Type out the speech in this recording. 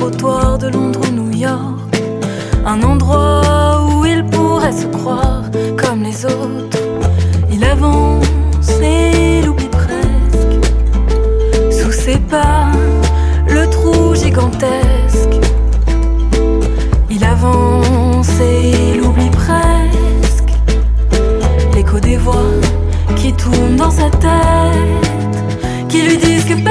trottoir de Londres ou New York, un endroit où il pourrait se croire comme les autres. Il avance et il oublie presque sous ses pas le trou gigantesque. Il avance et il oublie presque l'écho des voix qui tournent dans sa tête, qui lui disent que